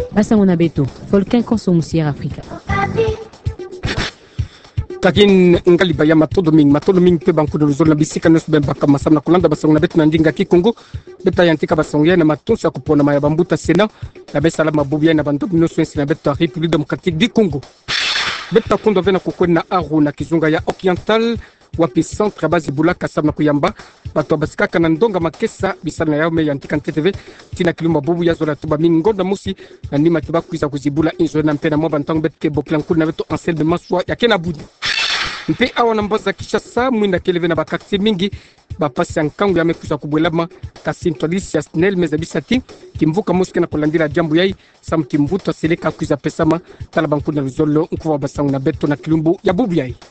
Basango na beto, Volcan Consomusier Africa. Takin ngali baya matodo ming pe banku do zona bisika nos be bakama samna kulanda basango na beto na ndinga kikongo beta yantika basango ya na matonsa kupona maya bambuta sena na be salama bubia na bantu no swensi na beto République démocratique du Congo beta kondo vena kokona aru na kizunga ya Occidental wapi centre base bulaka samna kuyamba bato basikaka na ndonga makesa bisana yao me yantika ntv tina kilumba bubu ya zola tuba mingonda musi na ndima tiba kuiza kuzibula inzo na mpena mwa bantango betke boplan kuna beto Anselme Maswa ya kena budi mpe awa na mboza Kishasa mwinda keleve na bakakti mingi bapasi ya nkangu ya mekusa kubwelama kasintolisi ya snel mezabisati kimvuka muske na kulandila jambu yai sam kimvuto seleka kuiza pesama tala banku na luzolo nkuwa basangu na beto na kilumbu ya bubu yai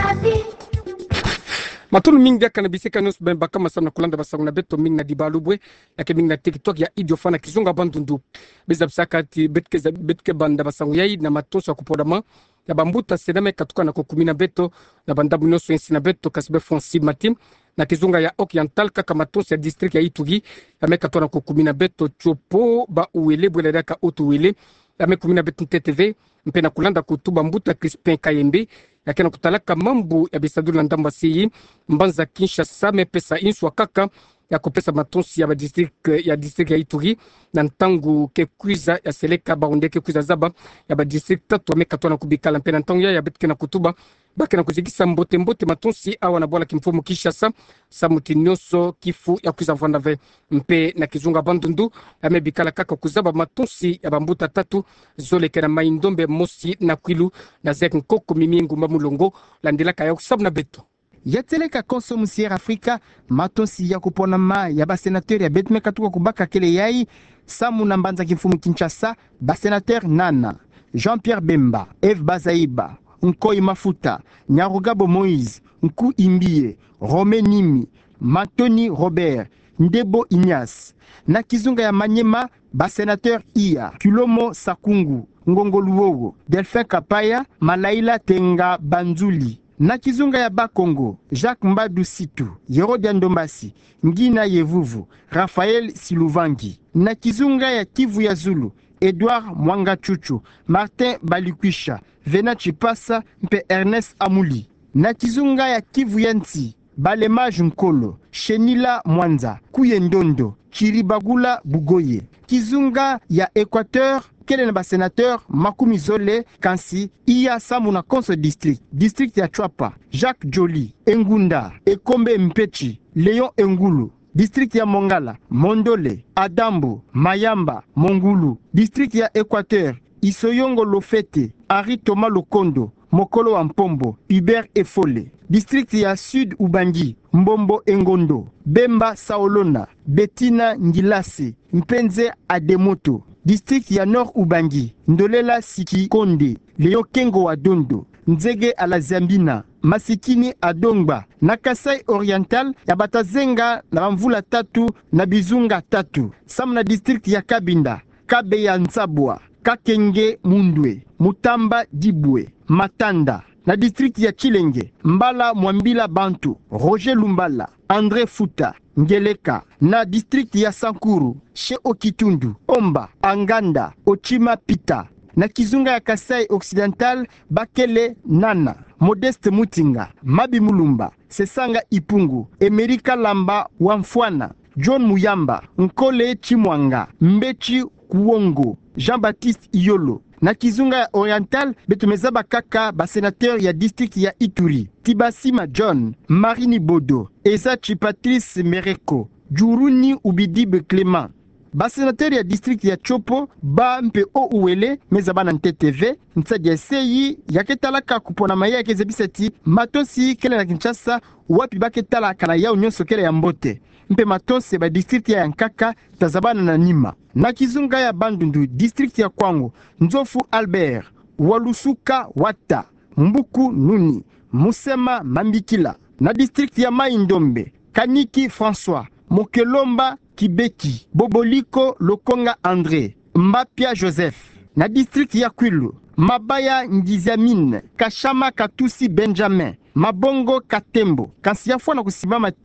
matulu mingi ya kanabisika nos ben bakama samna kulanda basangu na beto mingi na dibalubwe yake mingi na TikTok ya idiofana kizunga bandundu bezabsaka ti betke banda basangu yai na matonso ya kupodama ya bambuta sename katuka na kokumina beto na bandabu noso ensi na beto kasbe fonsi matim na kizunga ya Occidental kaka matonso ya district ya Ituri ya meka na kokumina beto chopo ba uwele bwele daka otu uwele ya mekumina beto NTTV mpena kulanda kutuba mbuta Crispin Kayembe ya kena kutalaka mambu ya bisadulu na ndamba siyi mbanza Kinshasa mepesa inswa kaka ya kopesa matonsi ya district ya Ituri na ntangu kekuiza ya seleka baunde kekuiza zaba ya district tatu ameka na kubikala mpena ntangu ya betke na kutuba bakena kuzikisa mbote matonsi awa na bola kimfumu Kishasa samuti nyoso kifu ya kuiza vandave mpe na kizunga bandundu amebikala kaka kuzaba matonsi ya bambuta tatu zole kena maindombe mosi na kwilu na zek nkoko mimingu mamulongo landela kaya kusabu na beto Yateleka Consomusier Africa matonsi ya kupona ma ya basenateur ya betme katuka kubaka kele yai samu na mbanza kimfumu Kinshasa basenateur Nana Jean-Pierre Bemba Eve Bazaiba Nkoi Mafuta Nyarugabo Moïse Nku Imbie Rome Nimi Matoni Robert Ndebo Ignace na kizunga ya Manyema basenateur Iya Kulomo Sakungu Ngongo Luogo Delphin Kapaya Malaila Tenga Banzuli na kizunga ya Bakongo Jacques Mbadu Situ Yerodia Ndombasi Ngina Yevuvu Raphaël Siluvangi na kizunga ya Kivu ya Zulu Edouard Mwanga Chuchu Martin Balikwisha Vena Chipasa mpe Ernest Amuli na kizunga ya Kivu ya Nti Balema Nkolo Shenila Mwanza Kuyendondo Kiribagula Bugoye kizunga ya Équateur kele na basenateur makumi zole kansi iya samu na Konso district ya Chwapa Jacques Joly Engunda Ekombe Mpechi Léon Engulu district ya Mongala Mondole Adambo Mayamba Mongulu district ya Équateur Isoyongo Lofete Henri Thomas Lokondo Mokolo wa Mpombo Hubert Efole district ya Sud Ubangi Mbombo Engondo Bemba Saolona Bettina Ngilase Mpenze Ademoto district ya Nord Ubangi Ndolela Siki Konde Leo Kengo wa Dondo Nzege Alazambina Masikini Adongba na Kasai Oriental ya Batazenga na Bamvula tatu na Bizunga tatu Samna district ya Kabinda Kabe ya Nzabwa Kakenge Mundwe Mutamba Dibwe Matanda na district ya Chilenge Mbala Mwambila Bantu Roger Lumbala André Futa Ngeleka na district ya Sankuru She Okitundu Omba Anganda Ochima Pita na kizunga ya Kasai Occidental Bakele Nana Modeste Mutinga Mabi Mulumba Sesanga Ipungu Emerika Lamba Wamfwana John Muyamba Nkole Chimwanga Mbechi Kuongo Jean-Baptiste Iyolo na kizunga ya Oriental betumezaba kaka basenateur ya district ya Ituri Tibasima John Marini Bodo Ezachi Patrice Mereko Juruni Ubidibe Clément basenateur ya district ya Chopo ba mpe o uwele mezaba na NTTV nsadi ya seyi yaketalaka kupona maya kezebisati matosi kele na Kinshasa wapi baketala kana ya nyonso kele ya mbote mpe matose ba district ya Nkaka tazabana na Nima na kizunga ya Bandundu district ya Kwango Nzofu Albert Walusuka Wata Mbuku Nuni Musema Mambikila na district ya Maindombe Kaniki François Mokelomba Kibeki Boboliko Lokonga André Mbapia Joseph na district ya Kwilu Mabaya Ngiziamine Kashama Katusi Benjamin Mabongo Katembo kansi ya fwa na kusimama ti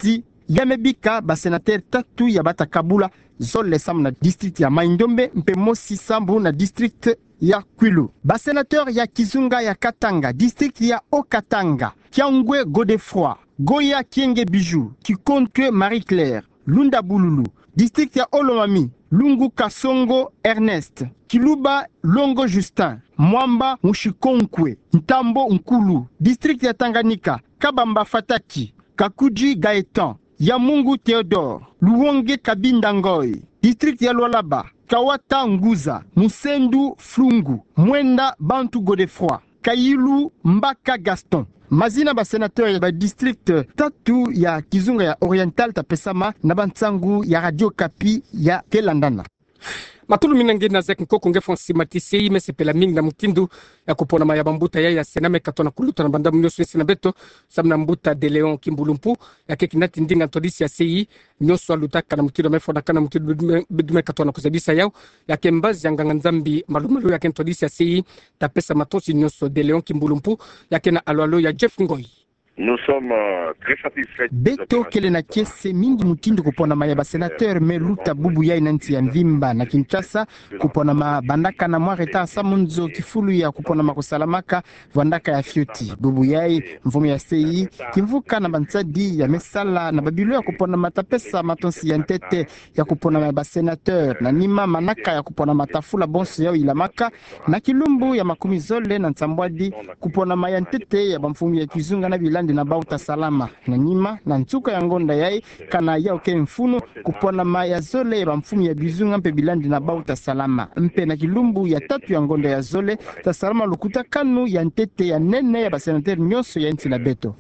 yamebika basenatere tatu ya batakabula zole samu na district ya Maindombe mpe mosi sambu na district ya Kwilu. Basenateur ya Kizunga ya Katanga, district ya Okatanga, Kiangwe Godefroy, Goya Kienge Bijou, Kikontwe Marie-Claire, Lunda Bululu, district ya Olomami, Lungu Kasongo Ernest, Kiluba Longo Justin, Mwamba Mushikonkwe, Ntambo Nkulu, district ya Tanganyika, Kabamba Fataki, Kakuji Gaetan, Yamungu Theodore, Luonge Kabinda Ngoy, district ya Lualaba, Kawata Nguza, Musendu Flungu, Mwenda Bantu Godefroy, Kayilu Mbaka Gaston. Mazina ba sénateur ya ba district tatu ya Kizunga ya Oriental tapesama na bantsangu ya Radio Kapi ya Kelandana. Matulu minange na zek nkoko ngefu nsimatisi ime sepela mingi na mtindu ya kupona maya bambuta ya sename katona kuluta na banda mnyoso nsina beto samna mbuta de Leon Kimbulumpu ya kekinati ndinga ntodisi ya CI nyoso alutaka na mtindu mefona kana mtindu bidume katona kuzabisa yao ya kembazi ya nganganzambi malumalu ya kentodisi ya CI tapesa matosi nyoso de Leon Kimbulumpu ya kena alo ya Jeff Ngoy. Nous sommes très satisfaits. Beto kele na kiese mingi mutindo kupona maya ba sénateur Meluta Bubu ya inanti ya Mvimba na Kinshasa kupona mabandaka na mwareta samunzo kifulu ya kupona makusalamaka vandaka ya Fioti Bubu yai mvumu ya CI kimvuka na bansadi ya mesala na babilo ya kupona matapesa matonsi ya ntete ya kupona maya ba sénateur na nima manaka ya kupona matafula bonso yao ilamaka na kilumbu ya makumi zole na nsambwadi kupona maya ntete ya bamfumu ya Kizunga na bilandi na bauta salama na nima na ntuka ya ngonda yai kana yao ke mfuno kupona maya zole ya mfumu ya Bizunga mpe bilandi na bauta salama mpe na kilumbu ya tatu ya ngonda ya zole ta salama lukuta kanu ya ntete ya nene ya basenateur nyoso ya nti na beto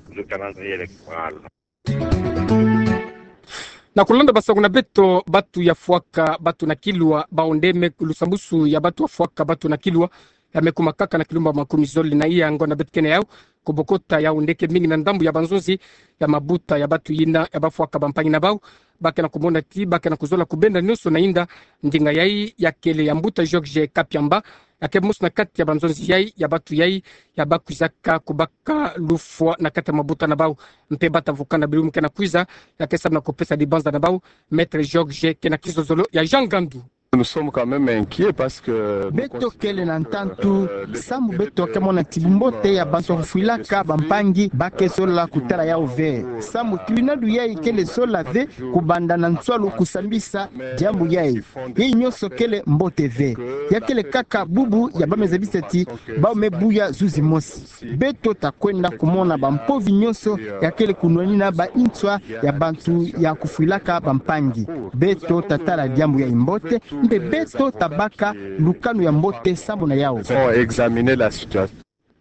na kulanda basangu na beto batu ya fuaka batu na kilwa baondeme lusambusu ya batu wa fuaka batu na kilwa ya mekuma kaka na kilumba makumi zoli na iya ngona betkene yao kubokota ya undeke mingi na ndambu ya banzozi ya mabuta ya batu yina ya bafuaka bampangi na bao bake na kumonda ti bake na kuzola kubenda nyoso na inda ndinga yai ya kele ya mbuta George Kapiamba ya kemus na kati ya banzozi yai ya batu yai ya bakuzaka kubaka lufwa na kati ya mabuta na bao mpe bata vukana bilumu kena kuiza ya kesam na kopesa di banza na bao Maître George kena kizozolo ya Jean Gandu. Nous sommes quand même inquiets parce que beto kele na ntantu samu beto kemona tibumbote ya bantu kufuilaka bampangi bake sola kutala yao ve samu tuinadu yai kele sola ve kubanda na nswalu kusambisa jambu yai yei nyoso kele mbote ve ya kele kaka bubu ya bamezabiseti bao mebuya zuzi mosi beto takwenda kumona bampovi nyoso ya kele kunwanina ba intswa ya bantu ya kufuilaka bampangi beto tatala jambu ya imbote mpe beto tabaka lukanu ya mbote sambo na yao examiner la situation.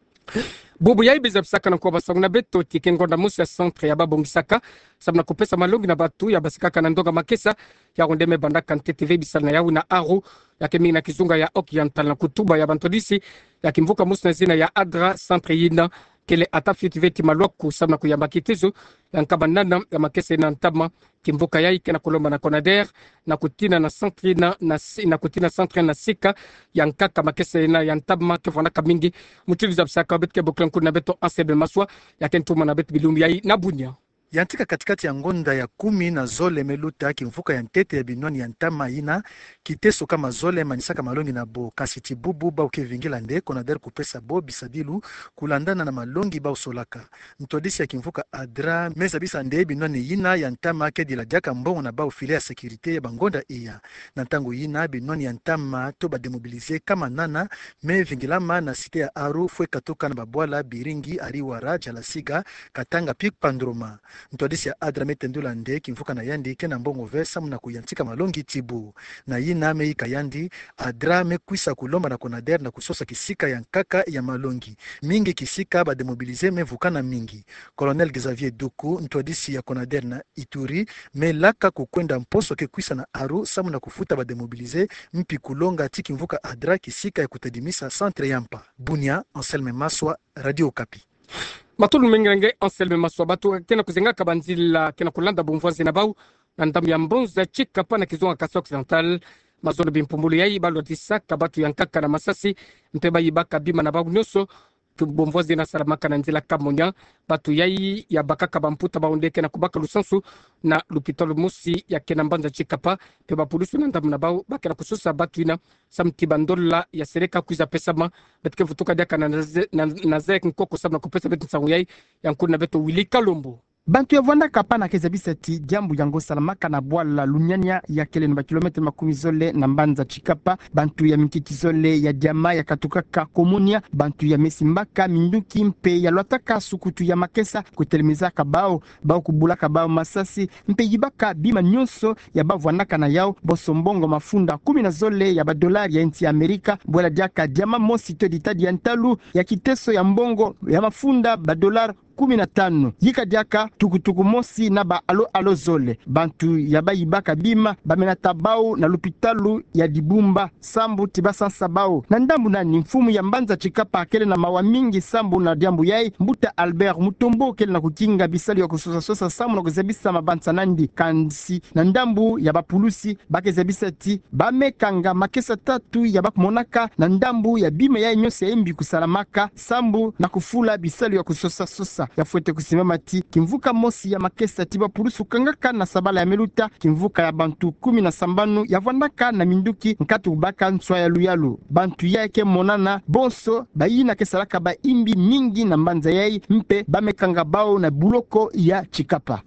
Bubu yai bezabsaka na kwa basangu na beto tikengonda musi ya centre ya babongisaka sabna kupesa malongi na batu ya basikaka na ndonga makesa ya rondeme bandaka nteteve bisal na yau na aru ya keming na Kizunga ya Oriental na kutuba ya bantodisi ya kimvuka musi na zina ya Adra centre yina kele atafiti veti malwaku sabna kuyamba kitezo ya nkabanana ya makesa ina ntama kimvuka yai kena kolomba na Conader na kutina na centre na kutina centre na sika ya nkaka makesa ina ya ntama kefona kamingi mutiliza bisaka betke boklanku na beto ansebe maswa ya kentuma na bet bilumi yai na bunya yantika katikati ya ngonda ya 10 na zole Meluta kimvuka ya ntete ya binwani ya ntama ina kiteso kama zole manisaka malongi na bo kasiti bubu ba ukevingila nde Conader kupesa bo bisadilu kulandana na malongi ba usolaka ntodisi ya kimvuka Adra meza bisa nde binwani ina ya ntama kedi la diaka mbongo na ba ufile ya sekirite ya bangonda iya na ntango ina binwani ya ntama to ba demobilize kama nana me vingilama na site ya Aru fwe katoka na babwala Biringi Ariwara Jalasiga Katanga Pik Pandroma ntodisi ya Adra metendula nde kimvuka na yandi kena mbongo vesa muna kuyantika malongi tibu na yina me ikayandi Adra me kuisa kulomba na Conader na kusosa kisika ya nkaka ya malongi mingi kisika ba demobilize me vukana mingi Colonel Xavier Duku ntodisi ya Conader na Ituri me laka kukwenda mposo ke kuisa na Aru samu na kufuta ba demobilize mpi kulonga tiki mvuka Adra kisika ya kutadimisa centre yampa Bunia Anselme Maswa Radio Kapi. Matulu mengenge Anselme Maswa batu kena kuzenga kabanzila kena kulanda bumvuanzi na bau na ndamu ya mbonza chika pa na Kizunga Kasa Occidental mazono bimpumbulu yai balu atisa kabatu yankaka na masasi mpeba yibaka bima na bau nyoso bomvozi na salamaka na nzela kamonya batu yai ya bakaka bamputa baondeke na kubaka lusansu na lupitalo musi ya kena mbanza chikapa pe bapulusu na ndamu na bao bakena kususa batu ina samti bandola ya sereka kuiza pesa ma betike futuka diaka na zek nkoko sabna kupesa betu nsangu yai ya nkuna beto Willy Kalombo. Bantu ya vwanda kapana keza bisati jambu yango salamaka na bwala lunyanya ya kele na kilometre makumi zole na mbanza chikapa bantu ya mikiki zole ya diama ya katukaka komunia bantu ya mesimbaka minduki mpe ya lwataka sukutu ya makesa kutelemiza kabao bao kubula kabao masasi mpe yibaka bima nyonso ya bavwanaka na yao bosombongo mafunda 10 na zole ya badolari ya nchi ya Amerika bwala diaka diama mosi to ditadi ya ntalu ya kiteso ya mbongo ya mafunda badolari 15 yika diaka tukutuku mosi na ba alo zole bantu ya bayibaka bima bamenata bao na lupitalu ya dibumba sambu tibasa sabao na ndambu nani mfumu ya mbanza chikapa kele na mawa mingi sambu na diambu yai mbuta Albert Mutombo kele na kukinga bisali ya kusosa sambu na kuzebisa mabansa nandi kansi na ndambu ya bapulusi bakezebisa ti bamekanga makesa 3 ya bakumonaka na ndambu ya bima yai nyose embi kusalamaka sambu na kufula bisali ya kusosa ya fuete kusimama ti kimvuka mosi ya makesa tiba pulusu kangaka na sabala ya meluta kimvuka ya bantu 10 na sambanu ya vwandaka na minduki nkatu ubaka nswa ya luyalu bantu yake monana bonso bayina kesalaka ba imbi mingi na mbanza yai mpe bamekanga bao na buloko ya chikapa.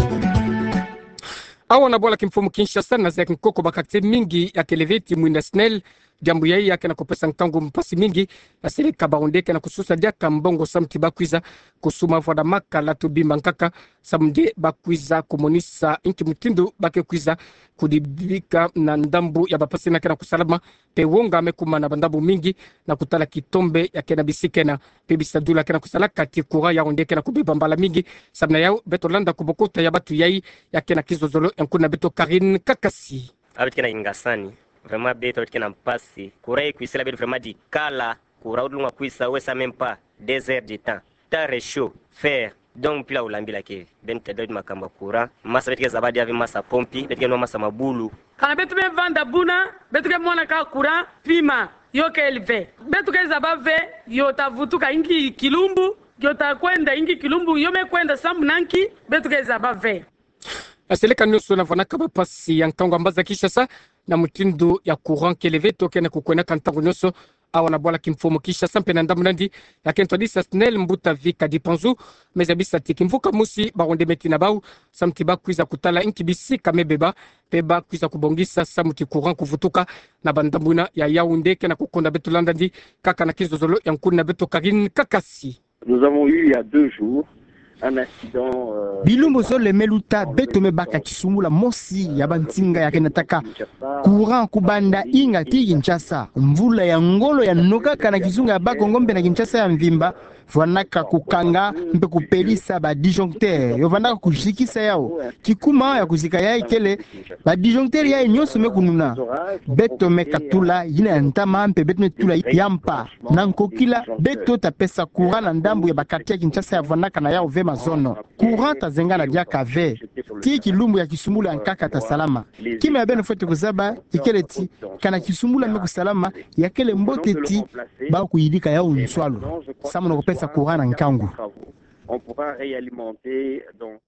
Awa na bola kimfumu Kinshasa na zek nkoko bakakte mingi ya keleveti mwinda snel jambu yai yake na kupesa nkangu mpasi mingi na sereka baondeke na kususa diaka mbongo samti bakwiza kusuma vwada maka latu bimba nkaka samde bakwiza kumonisa inki mutindu bake kwiza kudibika na ndambu ya bapasi na kena kusalama pe wonga amekuma na bandambu mingi na kutala kitombe ya kena bisikena pe bisadula kena kusalaka tikura ya ondeke na kubeba mbala mingi samna yao beto landa kubokota ya batu yai ya kena kizozolo yankuna beto Karine Kakasi abitkena ingasani vraiment beto abitkena mpasi kurai kuisela beto vraiment di kala kuraudulunga kuisa wesa même pas 2 heures de temps tare chaud faire donc pila ulambila ke ben tadodi makamba kura masa betike zabadi ave masa pompi betike no masa mabulu kana betu be vanda buna betike mwana ka kura pima yo ke elve betuke zabave yo tavutuka ingi kilumbu yo takwenda ingi kilumbu yo mekwenda sambu nanki betuke zabave aseleka nyuso na vanaka bapasi ya nkango ambaza Kinshasa na mutindo ya courant keleve tokena kukwena kantango nyuso awa na bola kimfumu Kinshasa mpe na ndambu nandi ya kentwadisa snel mbuta vika dipanzu meza bisa tikimvuka musi baronde meti na bau samti bakwiza kutala inki bisika mebeba pe bakwiza kubongisa samuti courant kuvutuka na bandambuna ya Yaoundé kena kukonda betu landandi kaka na kizozolo ya nkuna betu Karine Kakasi. Nous avons eu il y a 2 jours un accident bilumbu zole meluta beto mebaka kisungula mosi ya bantinga ya kenataka courant kubanda inga ti Kinshasa mvula ya ngolo ya nokaka na kizunga ya bako ngombe na Kinshasa ya mvimba vanaka kukanga mpe kupelisa ba disjoncteur yo vanaka kushikisa yao kikuma ya kuzika ya ikele ba disjoncteur ya nyonso mekununa beto mekatula yina ntama mpe beto metula yampa na nkokila beto tapesa courant na ndambu ya bakati ya Kinshasa ya vanaka na yao vema zono courant tazenga na diaka ve ti kilumbu ya kisumbula nkaka ta salama kime ya beno fote kuzaba ikele ti kana kisumbula meku salama yakele mbote ti ba kuyidika yao nswalo samu no sa courant nkangu on pourra réalimenter donc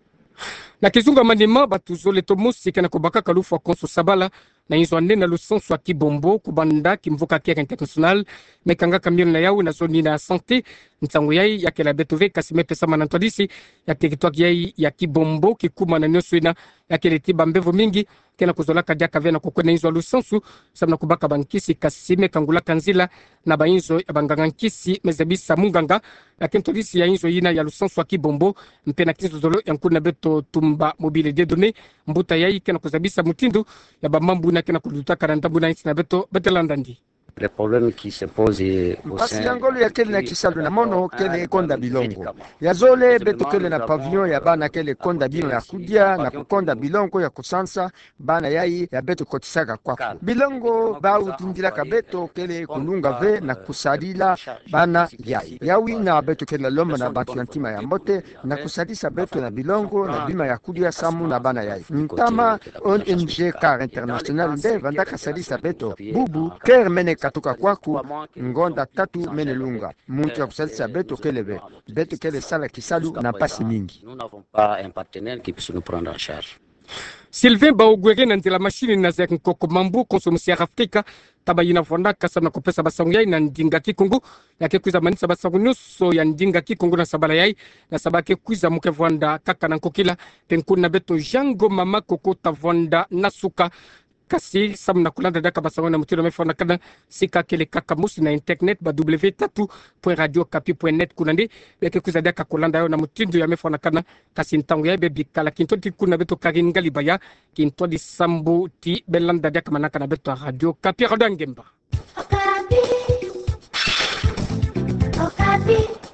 na kizunga manima batuzole tomusi kana kubaka kalufu konso sabala na hizo nena lusenso ya kibombo kubanda kimvuka kia international mekanga kamion na yao na zoni na santé ntango yai ya kela betove kasime pesa manantwadisi ya territoire yai ya kibombo kikuma na nyoso ina ya keleti bambevo mingi kena kuzola kadia kavena kokwena hizo lusenso samna kubaka bankisi kasime kangula kanzila na bainzo ya bangangankisi mezebisa munganga ya kentodisi ya hizo ina ya lusenso ya kibombo mpena kizo zolo ya nkuna beto tumba mobile de données mbuta yai kena kuzabisa mutindo ya bamambu na kena kudutaka na ndambu na isi na beto betelandandi. Les problèmes qui se posent au sein yangolo ya kele na kisalu na mono kele konda bilongo ya zole beto kele na pavillon ya bana kele konda bino ya kudia na kukonda bilongo ya kusansa bana yai ya beto kotisaka kwako bilongo ba utindila ka beto kele kulunga ve na kusadila bana yai yawi na beto kele loma na batu ntima ya mbote na kusadisa beto na bilongo na bima ya kudia samu na bana yai ntama ONG Car International nde vandaka sadisa beto bubu ker meneka katoka kwaku ngonda tatu menelunga muntu ya kusalisa beto kelebe beto kele sala kisalu na pasi mingi. Nous n'avons pas un partenaire qui puisse nous prendre en charge. Sylvain Baogwere na ndila mashini na zek nkoko mambu konsomusi ya Afrika taba yina vonda kasa na kopesa basangu yai na ndinga kikungu yake kuiza manisa basangu nyuso ya ndinga kikungu na sabala yai na sabake kuiza muke vonda kaka na nkokila tenku na beto jango mama koko ta vonda nasuka kasi sam na kulanda daka basango na mutiro mefona kana sika kele kaka musi na internet ba w3.radiokapi.net kunande yake kuiza daka kulanda yo na mutindo ya mefona kana kasi ntango ya bebi kala kinto ti kuna beto karin galibaya kinto di sambu ti belanda daka manaka na beto Radio Kapi Rodangemba. Okapi.